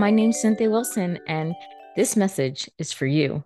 my name's Cynthia Wilson, and this message is for you.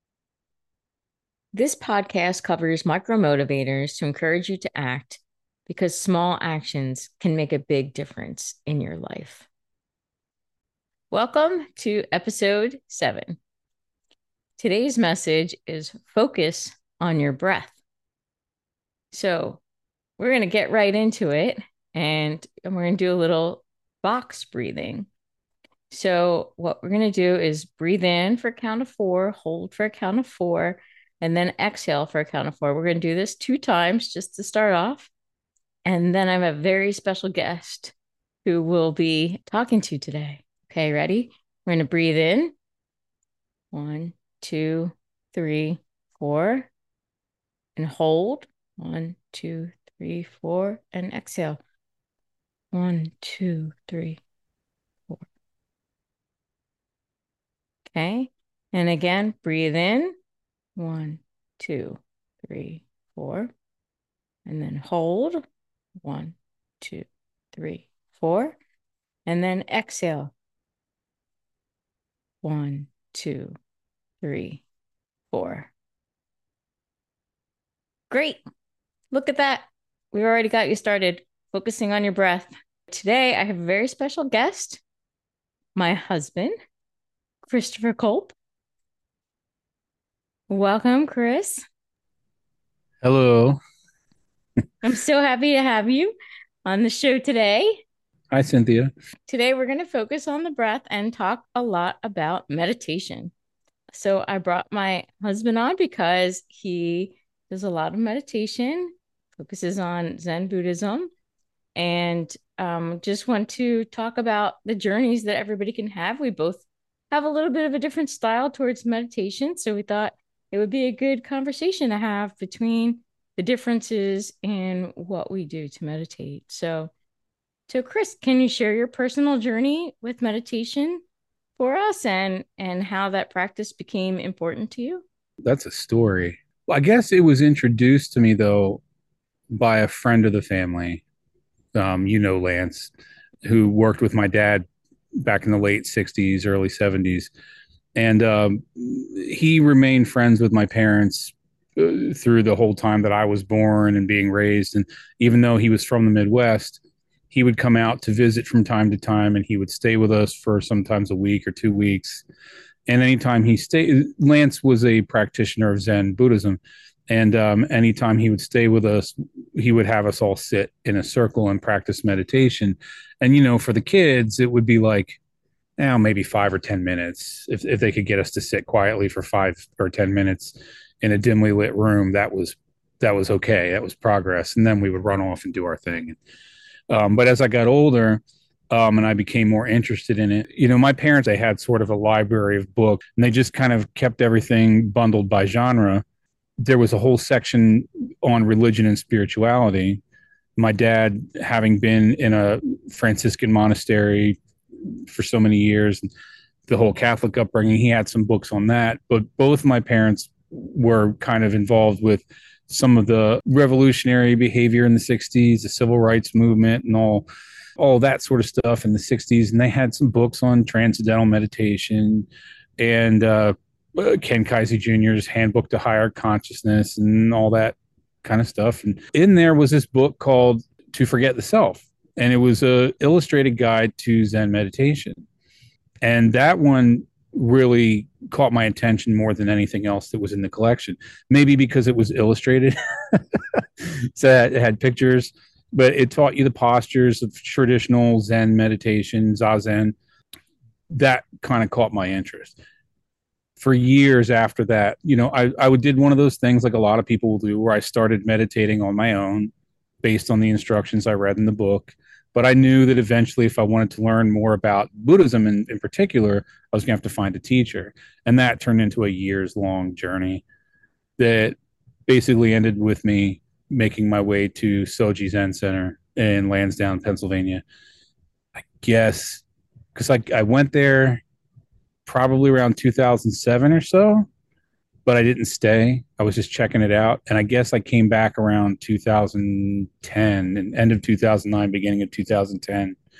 This podcast covers micro motivators to encourage you to act because small actions can make a big difference in your life. Welcome to episode 7. Today's message is focus on your breath. So we're going to get right into it, and we're going to do a little box breathing. So what we're going to do is breathe in for a count of 4, hold for a count of 4, and then exhale for a count of 4. We're going to do this 2 times just to start off. And then I have a very special guest who will be talking to you today. Okay, ready? We're going to breathe in. 1, 2, 3, 4. And hold. 1, 2, 3, 4. And exhale. 1, 2, 3, 4. Okay. And again, breathe in. 1, 2, 3, 4. And then hold. 1, 2, 3, 4. And then exhale. 1, 2, 3, 4. Great. Look at that. We already got you started focusing on your breath. Today, I have a very special guest, my husband, Christopher Culp. Welcome, Chris. Hello. I'm so happy to have you on the show today. Hi, Cynthia. Today, we're going to focus on the breath and talk a lot about meditation. So I brought my husband on because he does a lot of meditation, focuses on Zen Buddhism, and just want to talk about the journeys that everybody can have. We both have a little bit of a different style towards meditation, so we thought it would be a good conversation to have between the differences in what we do to meditate. So Chris, can you share your personal journey with meditation for us and how that practice became important to you? That's a story. Well, I guess it was introduced to me, though, by a friend of the family, Lance, who worked with my dad back in the late 60s, early 70s. And he remained friends with my parents through the whole time that I was born and being raised. And even though he was from the Midwest, he would come out to visit from time to time and he would stay with us for sometimes a week or 2 weeks. And anytime he stayed, Lance was a practitioner of Zen Buddhism. And anytime he would stay with us, he would have us all sit in a circle and practice meditation. And, for the kids, it would be like, maybe 5 or 10 minutes. If they could get us to sit quietly for 5 or 10 minutes in a dimly lit room, that was okay. That was progress. And then we would run off and do our thing. But as I got older, and I became more interested in it. My parents, they had sort of a library of books, and they just kind of kept everything bundled by genre. There was a whole section on religion and spirituality. My dad, having been in a Franciscan monastery for so many years, the whole Catholic upbringing, he had some books on that. But both my parents were kind of involved with some of the revolutionary behavior in the 60s, the civil rights movement, and all that sort of stuff in the 60s. And they had some books on transcendental meditation and Ken Kaise Jr.'s Handbook to Higher Consciousness and all that kind of stuff. And in there was this book called To Forget the Self. And it was a illustrated guide to Zen meditation. And that one really caught my attention more than anything else that was in the collection. Maybe because it was illustrated. So it had pictures, but it taught you the postures of traditional Zen meditation, Zazen. That kind of caught my interest. For years after that, I did one of those things like a lot of people will do where I started meditating on my own based on the instructions I read in the book. But I knew that eventually, if I wanted to learn more about Buddhism in particular, I was going to have to find a teacher. And that turned into a years long journey that basically ended with me making my way to Soji Zen Center in Lansdowne, Pennsylvania. I guess because I went there probably around 2007 or so, but I didn't stay. I was just checking it out. And I guess I came back around 2010 and end of 2009, beginning of 2010.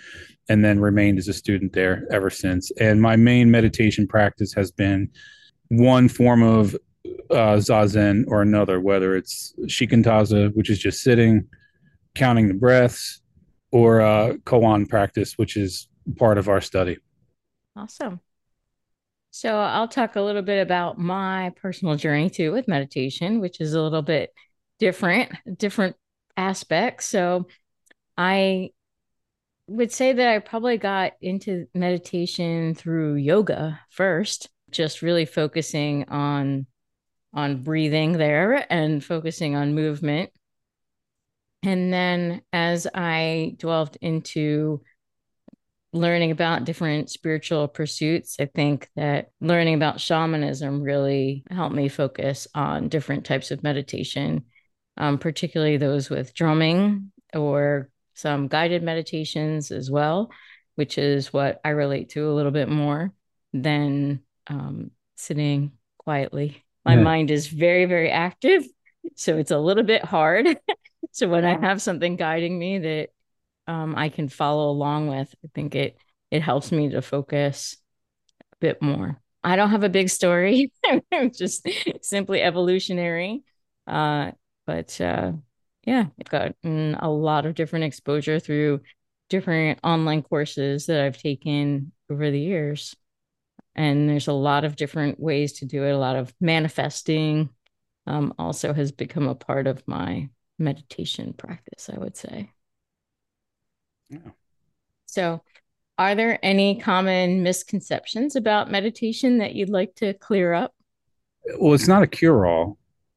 and then remained as a student there ever since. And my main meditation practice has been one form of zazen or another, whether it's shikantaza, which is just sitting, counting the breaths, or koan practice, which is part of our study. Awesome. So I'll talk a little bit about my personal journey too with meditation, which is a little bit different aspects. So I would say that I probably got into meditation through yoga first, just really focusing on breathing there and focusing on movement. And then as I delved into learning about different spiritual pursuits, I think that learning about shamanism really helped me focus on different types of meditation, particularly those with drumming or some guided meditations as well, which is what I relate to a little bit more than sitting quietly. My Yeah. mind is very, very active, so it's a little bit hard. So when I have something guiding me that I can follow along with, I think it helps me to focus a bit more. I don't have a big story. I'm just simply evolutionary. Uh, but yeah, I've gotten a lot of different exposure through different online courses that I've taken over the years. And there's a lot of different ways to do it. A lot of manifesting also has become a part of my meditation practice, I would say. Yeah. So, are there any common misconceptions about meditation that you'd like to clear up? Well, it's not a cure all.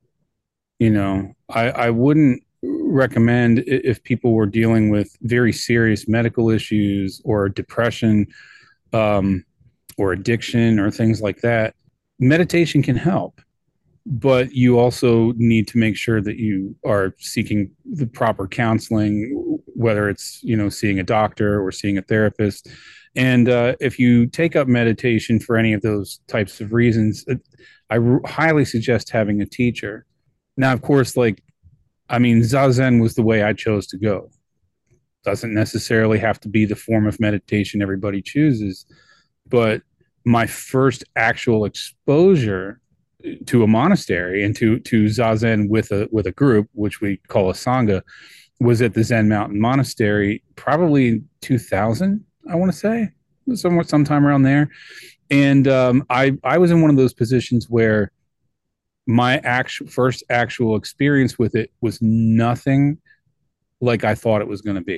I wouldn't recommend if people were dealing with very serious medical issues or depression, um, or addiction or things like that. Meditation can help, but you also need to make sure that you are seeking the proper counseling, whether it's, seeing a doctor or seeing a therapist. And if you take up meditation for any of those types of reasons, highly suggest having a teacher. Now, of course, Zazen was the way I chose to go. Doesn't necessarily have to be the form of meditation everybody chooses, but my first actual exposure to a monastery and to zazen with a group, which we call a sangha, was at the Zen Mountain Monastery, probably in 2000. I want to say somewhat sometime around there, and I was in one of those positions where my first actual experience with it was nothing like I thought it was going to be.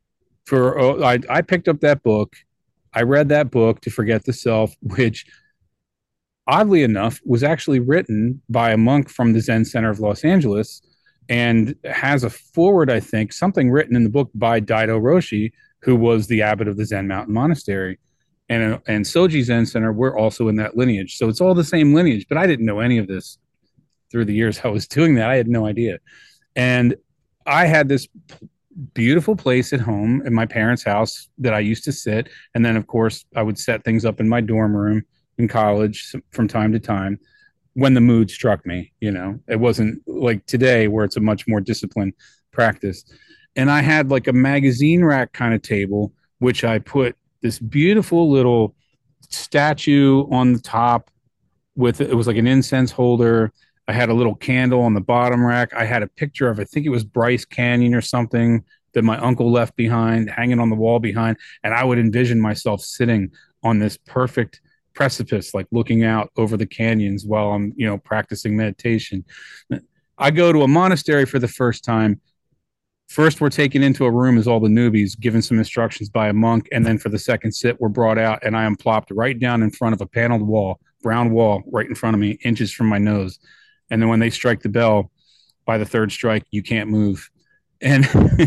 I picked up that book. I read that book, To Forget the Self, which oddly enough was actually written by a monk from the Zen Center of Los Angeles and has a forward, I think, something written in the book by Daido Roshi, who was the abbot of the Zen Mountain Monastery. And Soji Zen Center, we're also in that lineage. So it's all the same lineage, but I didn't know any of this through the years I was doing that. I had no idea. And I had this beautiful place at home in my parents' house that I used to sit. And then, of course, I would set things up in my dorm room in college from time to time when the mood struck me. It wasn't like today where it's a much more disciplined practice. And I had like a magazine rack kind of table, which I put this beautiful little statue on the top with it was like an incense holder. I had a little candle on the bottom rack. I had a picture of, I think it was Bryce Canyon or something that my uncle left behind, hanging on the wall behind. And I would envision myself sitting on this perfect precipice, like looking out over the canyons while I'm, practicing meditation. I go to a monastery for the first time. First, we're taken into a room as all the newbies, given some instructions by a monk. And then for the second sit, we're brought out and I am plopped right down in front of a paneled wall, brown wall right in front of me, inches from my nose. And then when they strike the bell, by the third strike, you can't move. And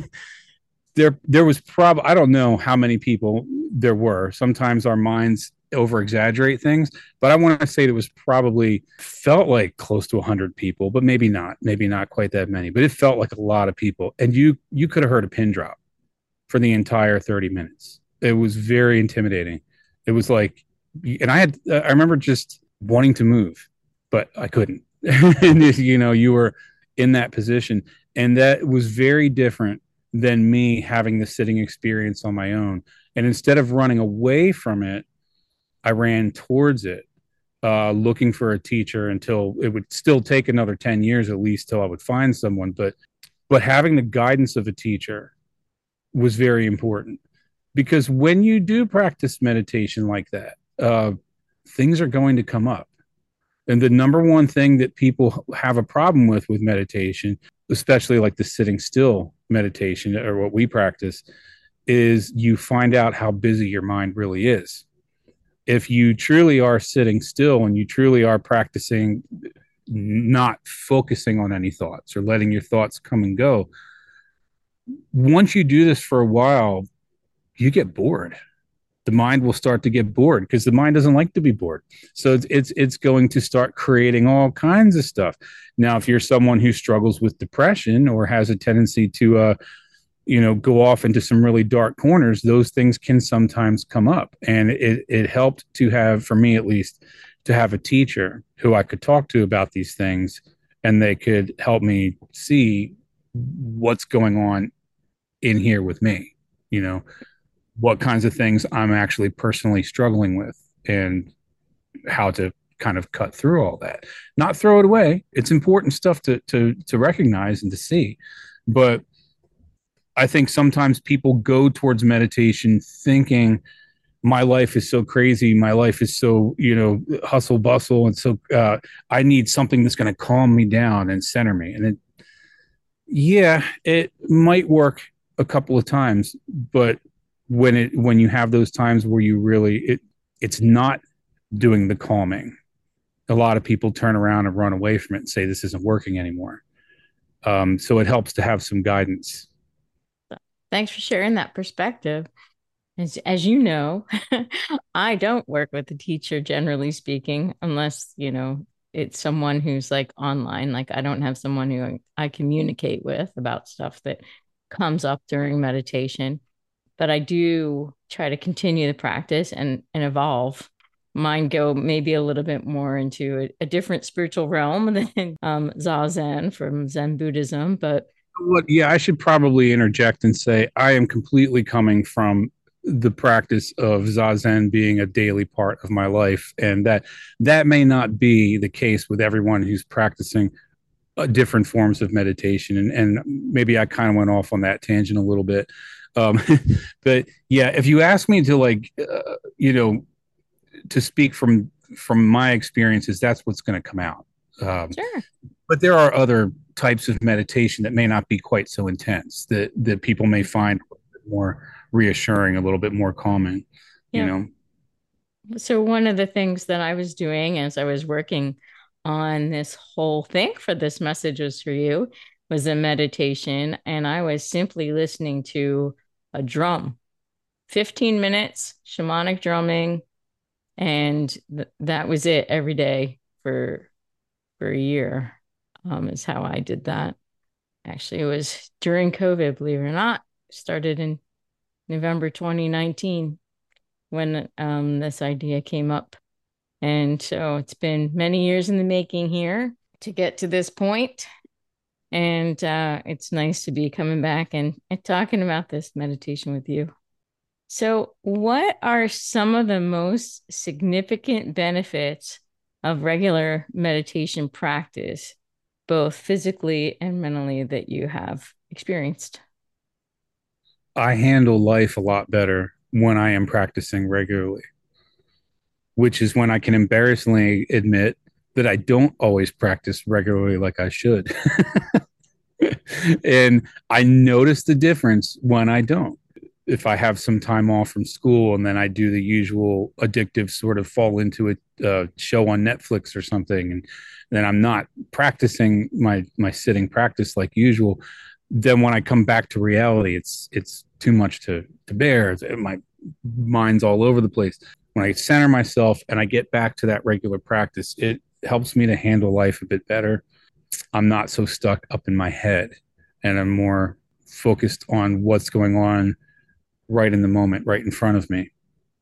there was probably, I don't know how many people there were. Sometimes our minds over exaggerate things, but I want to say it was probably felt like close to 100 people, but maybe not quite that many, but it felt like a lot of people. And you could have heard a pin drop for the entire 30 minutes. It was very intimidating. It was like, and I remember just wanting to move, but I couldn't. And you were in that position, and that was very different than me having the sitting experience on my own. And instead of running away from it, I ran towards it, looking for a teacher until it would still take another 10 years at least till I would find someone. But having the guidance of a teacher was very important, because when you do practice meditation like that, things are going to come up. And the number one thing that people have a problem with meditation, especially like the sitting still meditation or what we practice, is you find out how busy your mind really is. If you truly are sitting still and you truly are practicing not focusing on any thoughts or letting your thoughts come and go, once you do this for a while, you get bored. The mind will start to get bored because the mind doesn't like to be bored. So it's going to start creating all kinds of stuff. Now, if you're someone who struggles with depression or has a tendency to go off into some really dark corners, those things can sometimes come up. And it helped to have, for me at least, to have a teacher who I could talk to about these things, and they could help me see what's going on in here with me, you know, what kinds of things I'm actually personally struggling with, and how to kind of cut through all that. Not throw it away. It's important stuff to recognize and to see. But I think sometimes people go towards meditation thinking my life is so crazy, my life is so, hustle bustle, and so I need something that's going to calm me down and center me. And yeah, it might work a couple of times, but when you have those times where you really it's not doing the calming, a lot of people turn around and run away from it and say this isn't working anymore. So it helps to have some guidance. Thanks for sharing that perspective. As you know, I don't work with a teacher, generally speaking, unless, it's someone who's like online. Like I don't have someone who I communicate with about stuff that comes up during meditation. But I do try to continue the practice and evolve. Mine go maybe a little bit more into a different spiritual realm than Zazen from Zen Buddhism, but Yeah, I should probably interject and say I am completely coming from the practice of zazen being a daily part of my life, and that may not be the case with everyone who's practicing different forms of meditation. And maybe I kind of went off on that tangent a little bit. um, but yeah, if you ask me to to speak from my experiences, that's what's going to come out. sure. But there are other types of meditation that may not be quite so intense, that people may find more reassuring, a little bit more calming, you Yeah. know. So one of the things that I was doing as I was working on this whole thing for this message was for you was a meditation, and I was simply listening to a drum, 15 minutes, shamanic drumming, and that was it every day for a year. Is how I did that. Actually, it was during COVID, believe it or not. Started in November 2019 when this idea came up. And so it's been many years in the making here to get to this point. And it's nice to be coming back and talking about this meditation with you. So, what are some of the most significant benefits of regular meditation practice, both physically and mentally, that you have experienced? I handle life a lot better when I am practicing regularly, which is when I can embarrassingly admit that I don't always practice regularly like I should. And I notice the difference when I don't. If I have some time off from school and then I do the usual addictive sort of fall into a show on Netflix or something, and then I'm not practicing my sitting practice like usual, then when I come back to reality, it's too much to bear. My mind's all over the place. When I center myself and I get back to that regular practice, it helps me to handle life a bit better. I'm not so stuck up in my head, and I'm more focused on what's going on right in the moment, right in front of me.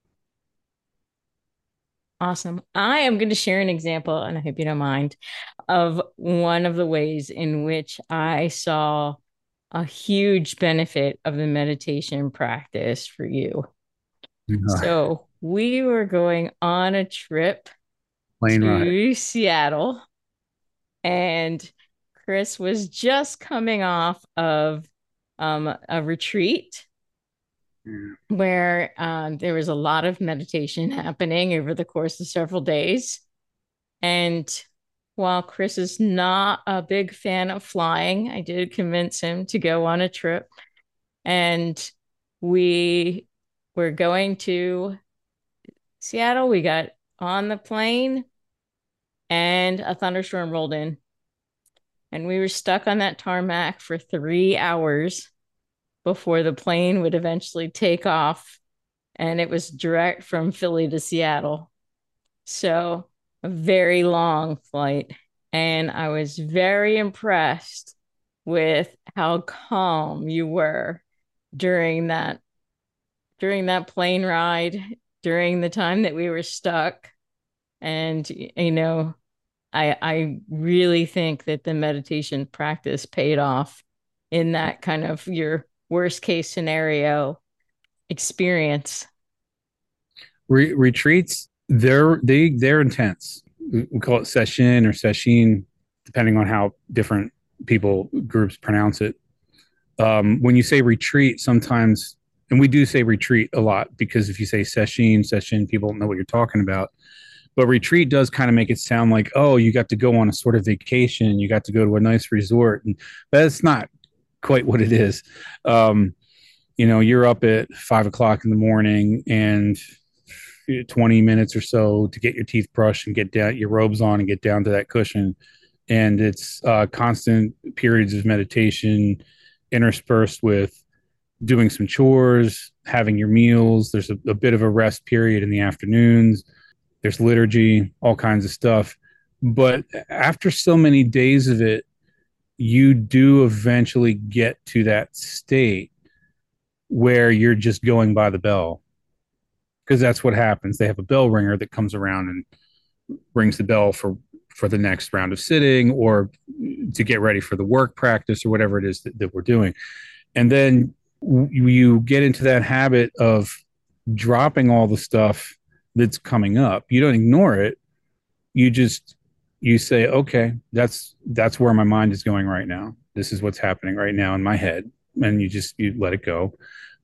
Awesome. I am going to share an example, and I hope you don't mind, of one of the ways in which I saw a huge benefit of the meditation practice for you. So we were going on a trip Plane ride. to Seattle, and Chris was just coming off of a retreat Yeah. where there was a lot of meditation happening over the course of several days. And while Chris is not a big fan of flying, I did convince him to go on a trip. And we were going to Seattle. We got on the plane and a thunderstorm rolled in. And we were stuck on that tarmac for 3 hours before the plane would eventually take off. And it was direct from Philly to Seattle. So a very long flight. And I was very impressed with how calm you were during that plane ride, during the time that we were stuck. And I really think that the meditation practice paid off in that kind of your worst case scenario experience. Retreats, they're intense. We call it session or session, depending on how different people groups pronounce it. When you say retreat, sometimes, and we do say retreat a lot because if you say session, people don't know what you're talking about. But retreat does kind of make it sound like, oh, you got to go on a sort of vacation, you got to go to a nice resort, and that's not quite what it is. Um, you're up at 5 o'clock in the morning and 20 minutes or so to get your teeth brushed and get down your robes on and get down to that cushion. And it's constant periods of meditation interspersed with doing some chores, having your meals. There's a bit of a rest period in the afternoons. There's liturgy, all kinds of stuff. But after so many days of it, you do eventually get to that state where you're just going by the bell because that's what happens. They have a bell ringer that comes around and rings the bell for the next round of sitting or to get ready for the work practice or whatever it is that we're doing. And then you get into that habit of dropping all the stuff that's coming up. You don't ignore it. You just you say, okay, that's where my mind is going right now. This is what's happening right now in my head. And you let it go.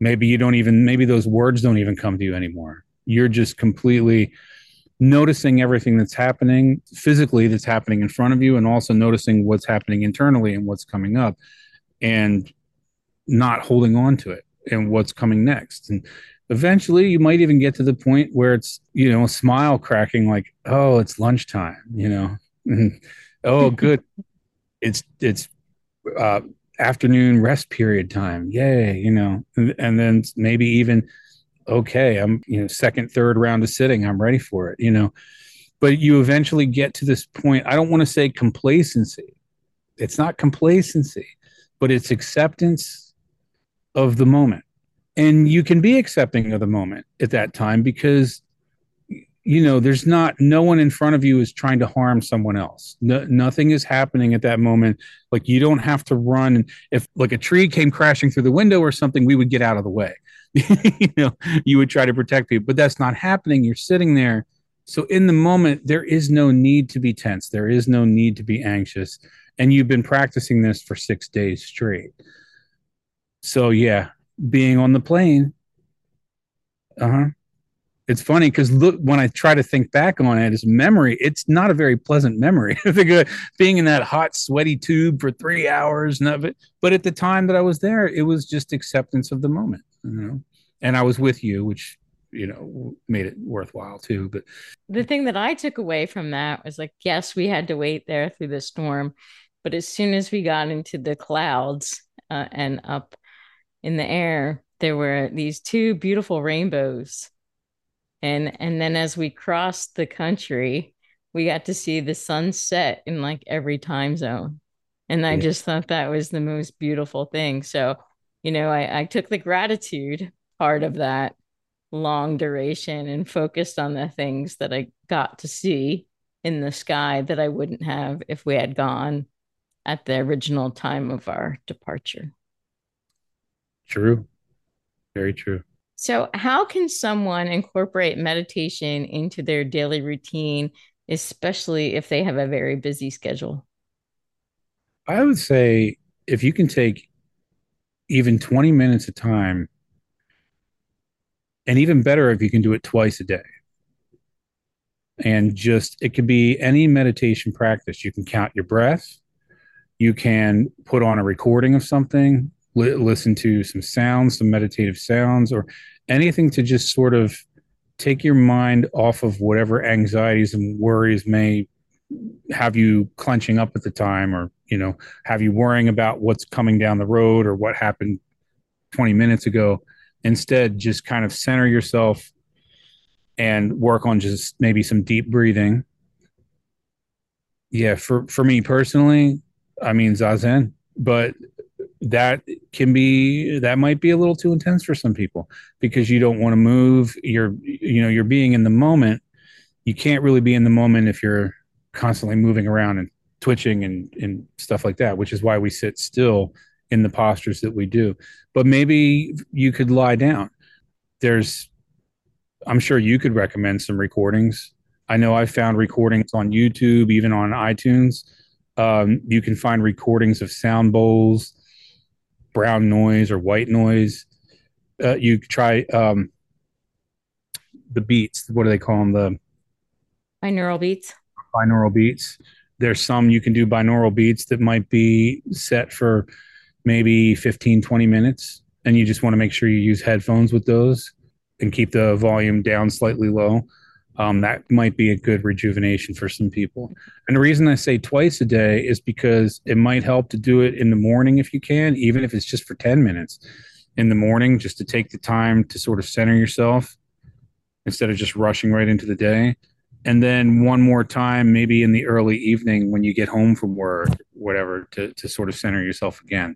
Maybe those words don't even come to you anymore. You're just completely noticing everything that's happening physically, that's happening in front of you, and also noticing what's happening internally and what's coming up, and not holding on to it and what's coming next. And eventually you might even get to the point where it's, a smile cracking like, oh, it's lunchtime. And, oh, good. It's uh, afternoon rest period time. Yay. And then maybe even, okay, I'm, second, third round of sitting. I'm ready for it. But you eventually get to this point. I don't want to say complacency. It's not complacency, but it's acceptance of the moment. And you can be accepting of the moment at that time because there's no one in front of you is trying to harm someone else. Nothing is happening at that moment. Like you don't have to run. If like a tree came crashing through the window or something, we would get out of the way. You would try to protect people, but that's not happening. You're sitting there. So in the moment, there is no need to be tense. There is no need to be anxious. And you've been practicing this for 6 days straight. So yeah, being on the plane, uh-huh. It's funny because look, when I try to think back on it as memory, it's not a very pleasant memory. Being in that hot, sweaty tube for 3 hours, but at the time that I was there, it was just acceptance of the moment. And I was with you, which made it worthwhile too. But The thing that I took away from that was like, yes, we had to wait there through the storm, but as soon as we got into the clouds and up in the air, there were these two beautiful rainbows. And then as we crossed the country, we got to see the sunset in like every time zone. And I yeah, just thought that was the most beautiful thing. So, I took the gratitude part of that long duration and focused on the things that I got to see in the sky that I wouldn't have if we had gone at the original time of our departure. true, very true. So, how can someone incorporate meditation into their daily routine, especially if they have a very busy schedule? I would say if you can take even 20 minutes of time, and even better if you can do it twice a day, and just it could be any meditation practice. You can count your breath, you can put on a recording of something, listen to some sounds, some meditative sounds, or anything to just sort of take your mind off of whatever anxieties and worries may have you clenching up at the time, or have you worrying about what's coming down the road or what happened 20 minutes ago. Instead, just kind of center yourself and work on just maybe some deep breathing. Yeah, for me personally, I mean zazen, but that that might be a little too intense for some people because you don't want to move. You're being in the moment. You can't really be in the moment if you're constantly moving around and twitching and stuff like that, which is why we sit still in the postures that we do. But maybe you could lie down. There's I'm sure you could recommend some recordings. I know I found recordings on YouTube, even on iTunes. You can find recordings of sound bowls, brown noise or white noise. You try the beats. What do they call them? The Binaural beats. binaural beats. There's some you can do binaural beats that might be set for maybe 15, 20 minutes. And you just want to make sure you use headphones with those and keep the volume down slightly low. That might be a good rejuvenation for some people. And the reason I say twice a day is because it might help to do it in the morning if you can, even if it's just for 10 minutes in the morning, just to take the time to sort of center yourself instead of just rushing right into the day. And then one more time, maybe in the early evening when you get home from work, whatever, to sort of center yourself again.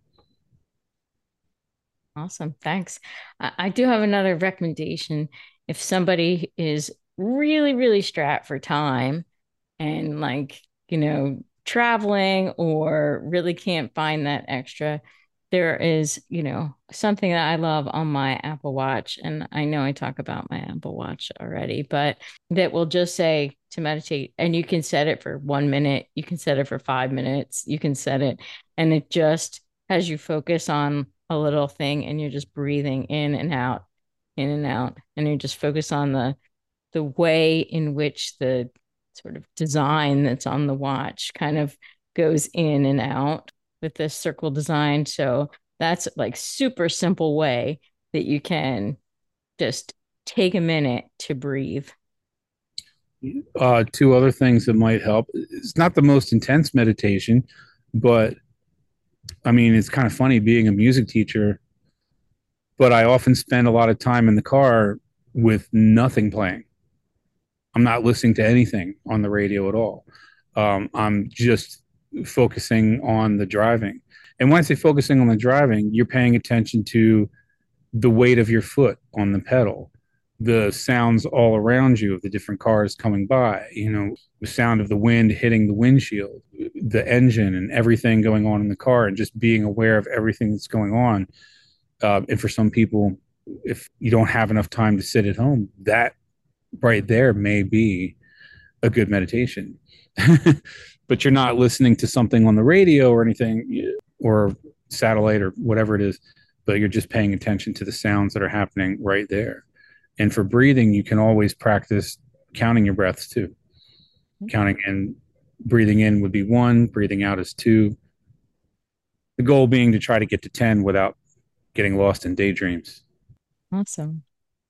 Awesome. Thanks. I do have another recommendation. If somebody is really, really strapped for time and traveling or really can't find that extra, there is, something that I love on my Apple Watch. And I know I talk about my Apple Watch already, but that will just say to meditate. And you can set it for 1 minute, you can set it for 5 minutes, you can set it, and it just has you focus on a little thing and you're just breathing in and out, in and out. And you just focus on the way in which the sort of design that's on the watch kind of goes in and out with this circle design. So that's like super simple way that you can just take a minute to breathe. Two other things that might help. It's not the most intense meditation, but I mean, it's kind of funny being a music teacher, but I often spend a lot of time in the car with nothing playing. I'm not listening to anything on the radio at all. I'm just focusing on the driving. And when I say focusing on the driving, you're paying attention to the weight of your foot on the pedal, the sounds all around you of the different cars coming by, the sound of the wind hitting the windshield, the engine, and everything going on in the car, and just being aware of everything that's going on. And for some people, if you don't have enough time to sit at home, that right there may be a good meditation. But you're not listening to something on the radio or anything, or satellite or whatever it is, but you're just paying attention to the sounds that are happening right there. And for breathing, you can always practice counting your breaths too. Counting in, breathing in would be one, breathing out is two. The goal being to try to get to 10 without getting lost in daydreams. Awesome.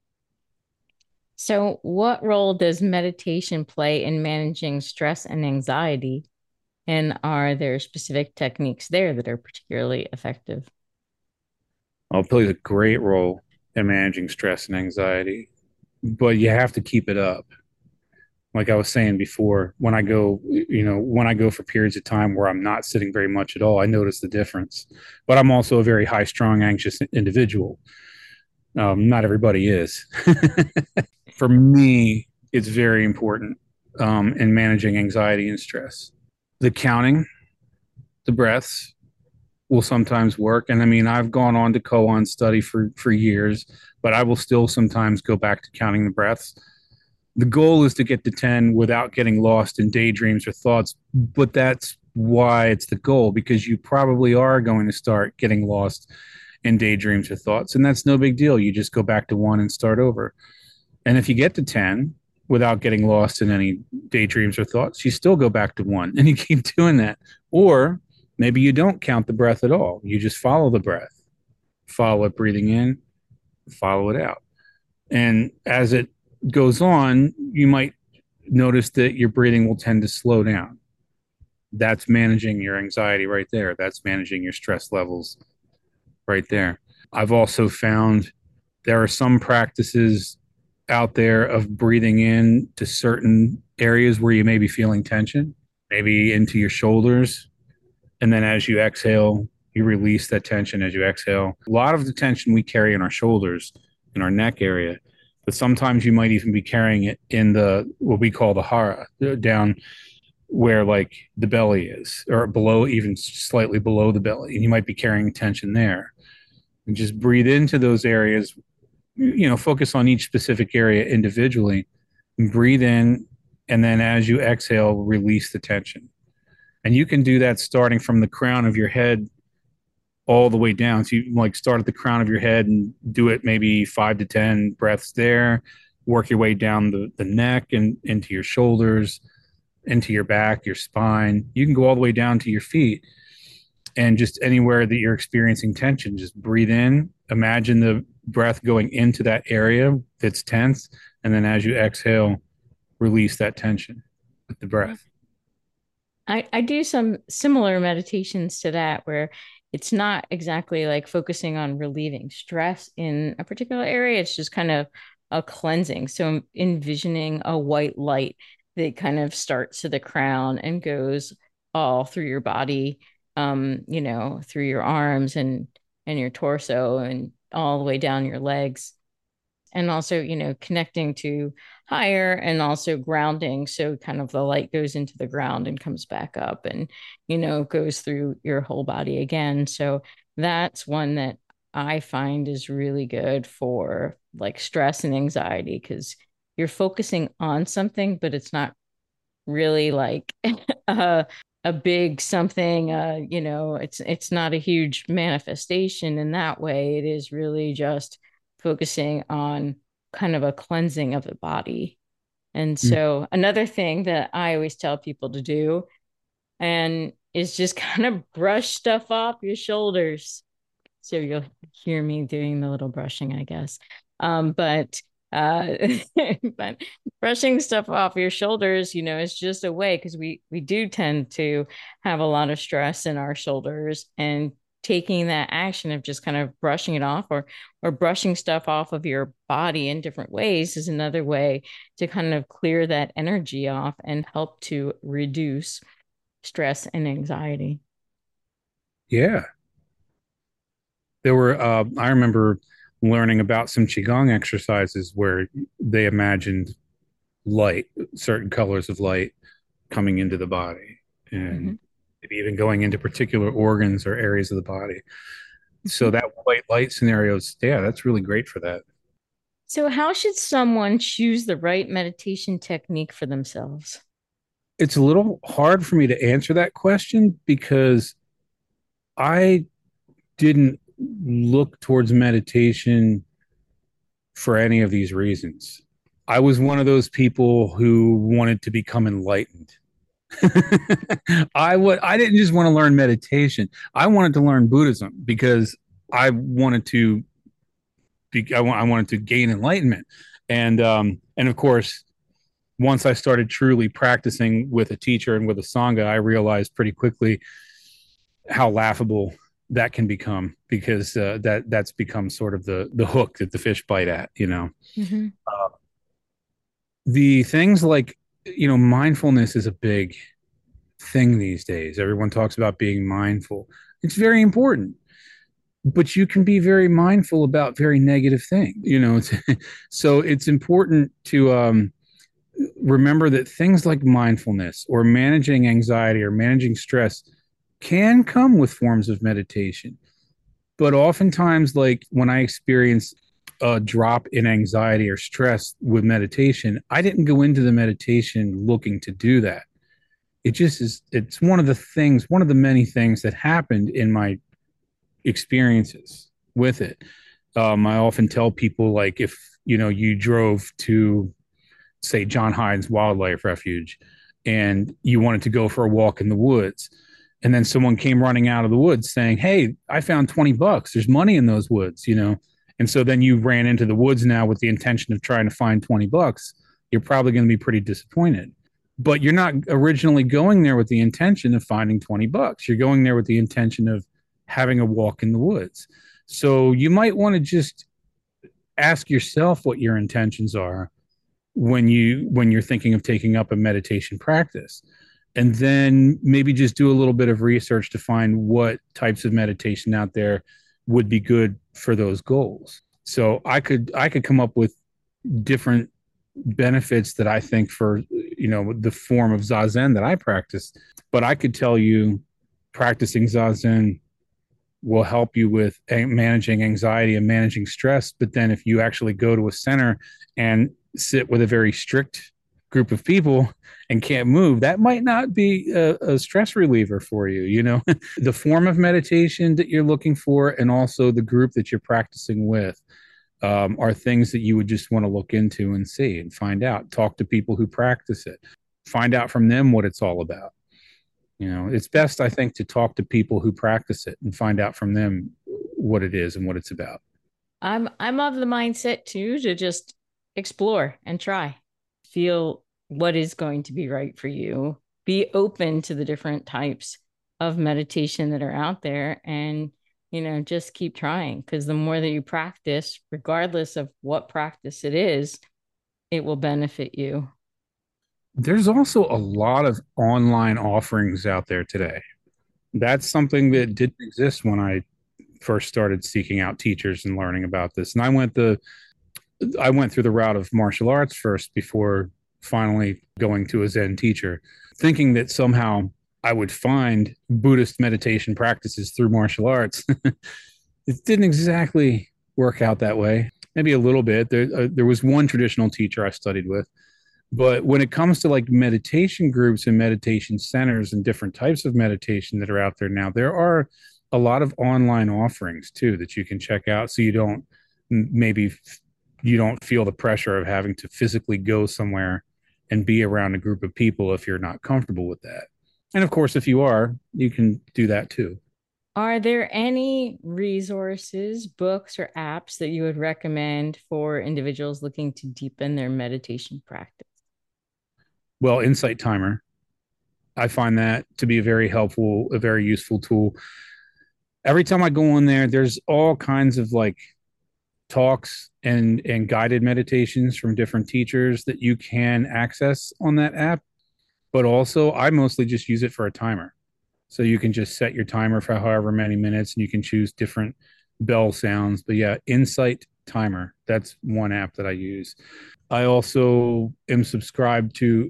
So, what role does meditation play in managing stress and anxiety? And are there specific techniques there that are particularly effective? It plays a great role in managing stress and anxiety, but you have to keep it up. Like I was saying before, when I go for periods of time where I'm not sitting very much at all, I notice the difference. But I'm also a very high strung, anxious individual. Not everybody is. For me, it's very important in managing anxiety and stress. The counting, the breaths, will sometimes work. And I mean, I've gone on to koan study for years, but I will still sometimes go back to counting the breaths. The goal is to get to 10 without getting lost in daydreams or thoughts, but that's why it's the goal, because you probably are going to start getting lost in daydreams or thoughts, and that's no big deal. You just go back to 1 and start over. And if you get to 10 without getting lost in any daydreams or thoughts, you still go back to 1 and you keep doing that. Or maybe you don't count the breath at all. You just follow the breath, follow it breathing in, follow it out. And as it goes on, you might notice that your breathing will tend to slow down. That's managing your anxiety right there. That's managing your stress levels right there. I've also found there are some practices out there of breathing in to certain areas where you may be feeling tension, maybe into your shoulders. And then as you exhale, you release that tension as you exhale. A lot of the tension we carry in our shoulders, in our neck area, but sometimes you might even be carrying it in the what we call the hara, down where like the belly is, or below, even slightly below the belly. And you might be carrying tension there. And just breathe into those areas, focus on each specific area individually, and breathe in. And then as you exhale, release the tension. And you can do that starting from the crown of your head all the way down. So you like start at the crown of your head and do it maybe 5 to 10 breaths there, work your way down the neck and into your shoulders, into your back, your spine. You can go all the way down to your feet, and just anywhere that you're experiencing tension, just breathe in, imagine the breath going into that area that's tense. And then as you exhale, release that tension with the breath. I do some similar meditations to that where it's not exactly like focusing on relieving stress in a particular area. It's just kind of a cleansing. So I'm envisioning a white light that kind of starts to the crown and goes all through your body, through your arms and your torso and all the way down your legs. And also, connecting to higher and also grounding. So kind of the light goes into the ground and comes back up and, goes through your whole body again. So that's one that I find is really good for like stress and anxiety because you're focusing on something, but it's not really like a big something. It's not a huge manifestation in that way. It is really just focusing on kind of a cleansing of the body. And so another thing that I always tell people to do and is just kind of brush stuff off your shoulders. So you'll hear me doing the little brushing, I guess. But uh but brushing stuff off your shoulders, is just a way because we do tend to have a lot of stress in our shoulders, and taking that action of just kind of brushing it off or brushing stuff off of your body in different ways is another way to kind of clear that energy off and help to reduce stress and anxiety. Yeah. There were, I remember learning about some Qigong exercises where they imagined light, certain colors of light coming into the body, Mm-hmm. and maybe even going into particular organs or areas of the body. So that white light scenarios, yeah, that's really great for that. So, how should someone choose the right meditation technique for themselves? It's a little hard for me to answer that question because I didn't look towards meditation for any of these reasons. I was one of those people who wanted to become enlightened. I didn't just want to learn meditation. I wanted to learn Buddhism because I wanted to I wanted to gain enlightenment. And of course, once I started truly practicing with a teacher and with a sangha, I realized pretty quickly how laughable that can become because that's become sort of the hook that the fish bite at. Mm-hmm. The things like mindfulness is a big thing these days. Everyone talks about being mindful. It's very important, but you can be very mindful about very negative things. So it's important to remember that things like mindfulness or managing anxiety or managing stress can come with forms of meditation. But oftentimes, like when I experience a drop in anxiety or stress with meditation, I didn't go into the meditation looking to do that. It just is, it's one of the things, one of the many things that happened in my experiences with it. I often tell people, like, if you drove to, say, John Hines Wildlife Refuge, and you wanted to go for a walk in the woods, and then someone came running out of the woods saying, "Hey, I found $20. There's money in those woods." And so then you ran into the woods now with the intention of trying to find $20. You're probably going to be pretty disappointed. But you're not originally going there with the intention of finding $20. You're going there with the intention of having a walk in the woods. So you might want to just ask yourself what your intentions are when you're thinking of taking up a meditation practice, and then maybe just do a little bit of research to find what types of meditation out there would be good for those goals. So I could come up with different benefits that I think for the form of zazen that I practice, but I could tell you practicing zazen will help you with managing anxiety and managing stress. But then if you actually go to a center and sit with a very strict group of people and can't move, that might not be a stress reliever for you. The form of meditation that you're looking for and also the group that you're practicing with are things that you would just want to look into and see and find out. Talk to people who practice it, find out from them what it's all about. It's best, I think, to talk to people who practice it and find out from them what it is and what it's about. I'm of the mindset too to just explore and try. Feel what is going to be right for you. Be open to the different types of meditation that are out there, and just keep trying, because the more that you practice, regardless of what practice it is, it will benefit you. There's also a lot of online offerings out there today. That's something that didn't exist when I first started seeking out teachers and learning about this. And I went through the route of martial arts first before finally going to a Zen teacher, thinking that somehow I would find Buddhist meditation practices through martial arts. It didn't exactly work out that way. Maybe a little bit. There was one traditional teacher I studied with, but when it comes to like meditation groups and meditation centers and different types of meditation that are out there now, there are a lot of online offerings too that you can check out. So maybe you don't feel the pressure of having to physically go somewhere and be around a group of people if you're not comfortable with that. And of course, if you are, you can do that too. Are there any resources, books, or apps that you would recommend for individuals looking to deepen their meditation practice? Well, Insight Timer, I find that to be a very helpful, a very useful tool. Every time I go on there, there's all kinds of like talks and guided meditations from different teachers that you can access on that app. But also, I mostly just use it for a timer. So you can just set your timer for however many minutes and you can choose different bell sounds. But yeah, Insight Timer, that's one app that I use. I also am subscribed to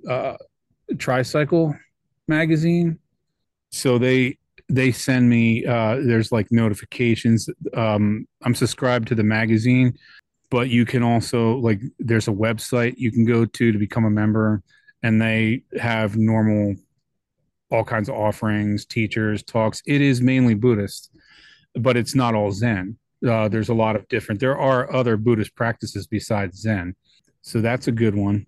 Tricycle magazine. So they send me there's like notifications. I'm subscribed to the magazine, but you can also, like, there's a website you can go to become a member, and they have normal all kinds of offerings, teachers, talks. It is mainly Buddhist, but it's not all Zen. There's a lot of different. There are other Buddhist practices besides Zen, so that's a good one.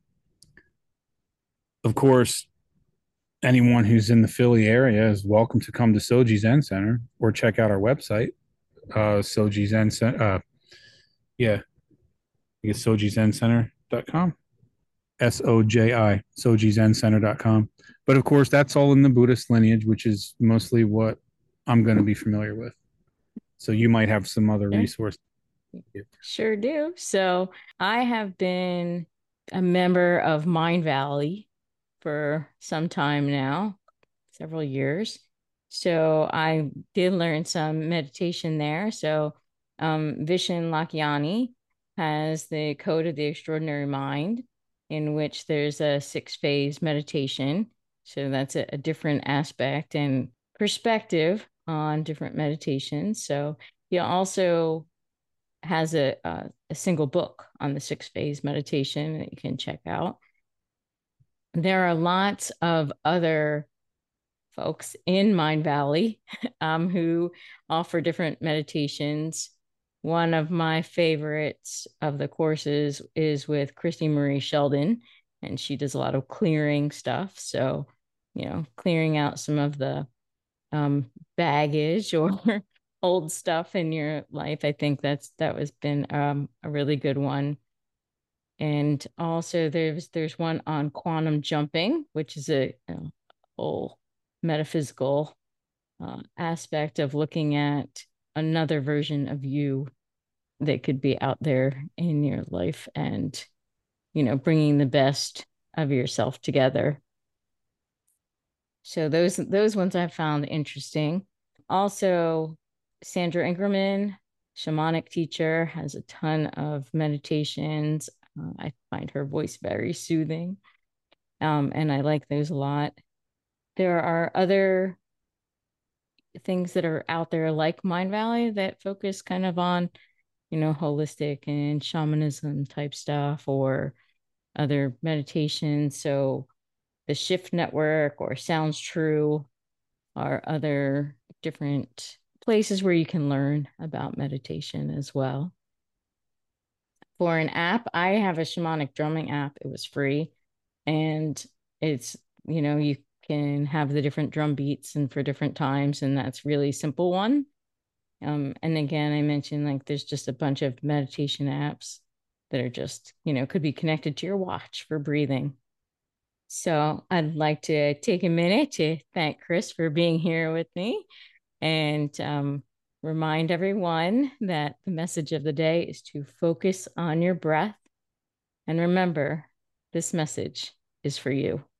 Of course, anyone who's in the Philly area is welcome to come to Soji Zen Center or check out our website, Soji Zen Center. Yeah, I guess sojizencenter.com. SOJI, sojizencenter.com. But of course, that's all in the Buddhist lineage, which is mostly what I'm going to be familiar with. So you might have some other Sure. resources. Sure do. So I have been a member of Mind Valley for some time now, several years. So I did learn some meditation there. So Vishen Lakhiani has the Code of the Extraordinary Mind, in which there's a 6-phase meditation. So that's a different aspect. And perspective on different meditations. So he also has a single book on the 6 phase meditation that you can check out. There are lots of other folks in Mindvalley who offer different meditations. One of my favorites of the courses is with Christy Marie Sheldon, and she does a lot of clearing stuff. So, clearing out some of the baggage or old stuff in your life. I think that was been a really good one. And also there's one on quantum jumping, which is a whole metaphysical aspect of looking at another version of you that could be out there in your life, and bringing the best of yourself together. So those ones I found interesting. Also, Sandra Ingerman, shamanic teacher, has a ton of meditations. I find her voice very soothing, and I like those a lot. There are other things that are out there like Mindvalley that focus kind of on, holistic and shamanism type stuff, or other meditations. So the Shift Network or Sounds True are other different places where you can learn about meditation as well. For an app, I have a shamanic drumming app. It was free, and it's, you can have the different drum beats and for different times, and that's really simple one. And again, I mentioned like there's just a bunch of meditation apps that are just, could be connected to your watch for breathing. So I'd like to take a minute to thank Chris for being here with me, and remind everyone that the message of the day is to focus on your breath. And remember, this message is for you.